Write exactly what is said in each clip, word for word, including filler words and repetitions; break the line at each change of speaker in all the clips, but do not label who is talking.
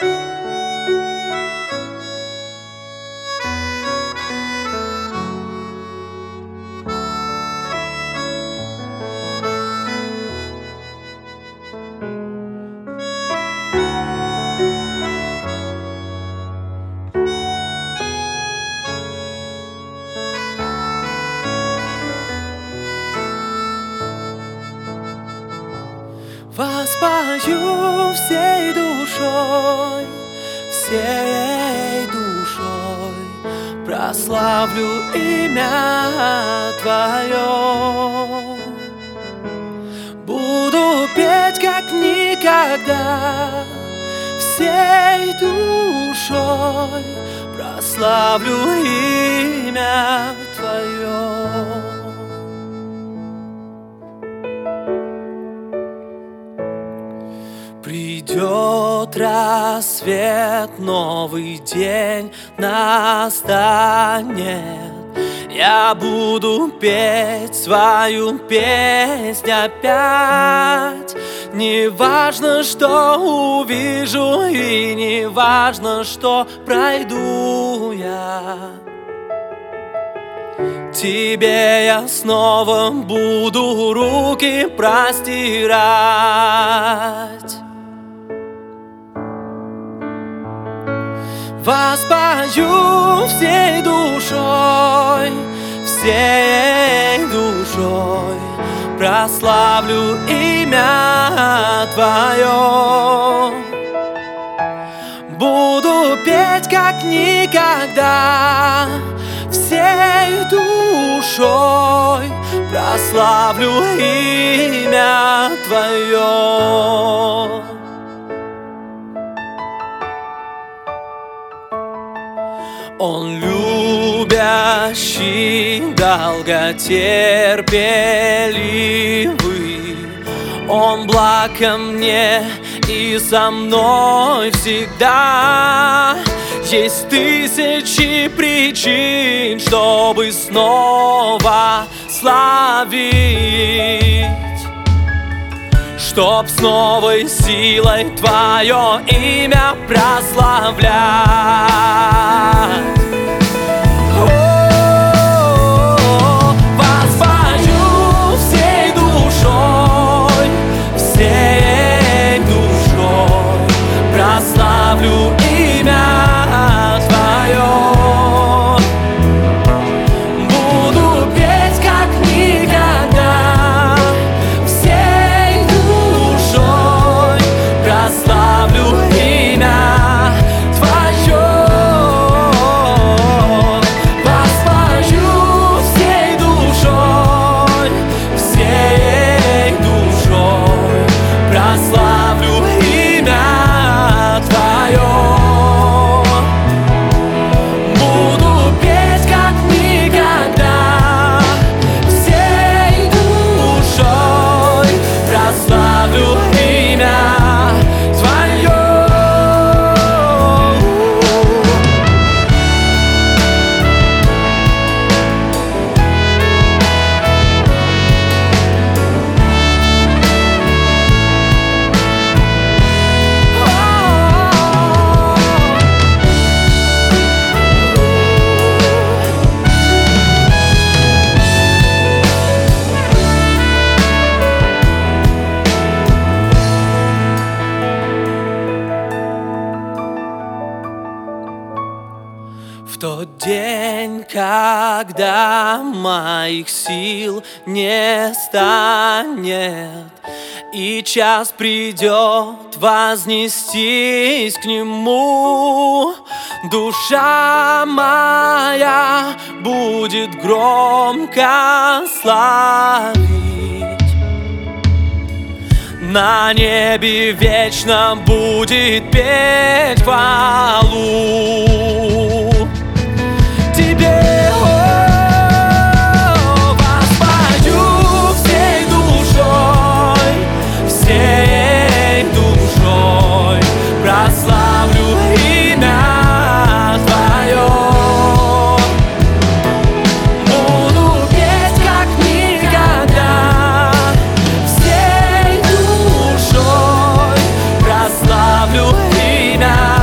Воспою всей душой, всей душой, прославлю имя Твое. Буду петь как никогда, всей душой, прославлю имя Твое. Придет рассвет, новый день настанет. Я буду петь свою песнь опять. Не важно, что увижу, и не важно, что пройду я. Тебе я снова буду руки простирать. Воспою всей душой, всей душой, прославлю имя Твое. Буду петь как никогда, всей душой, прославлю имя Твое. Он любящий, долготерпеливый, Он благ ко мне и со мной всегда. Есть тысячи причин, чтобы снова славить, чтоб с новой силой Твое имя прославлять. О, воспою всей душой, всей душой, прославлю имя Твое. Буду петь как никогда, всей душой, прославлю имя Твое. Воспою всей душой, всей душой, прославлю имя Твое. Буду петь как никогда, всей душой, прославлю имя Твое. В тот день, когда моих сил не станет, и час придет вознестись к Нему, душа моя будет громко славить. На небе вечно будет петь хвалу Тебе, о, воспою всей душой, всей душой, прославлю имя Твое. Буду петь как никогда, всей душой, прославлю имя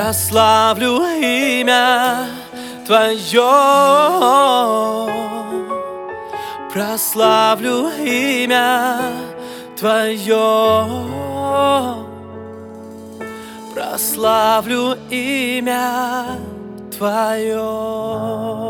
прославлю имя Твое, прославлю имя Твое, прославлю имя Твое.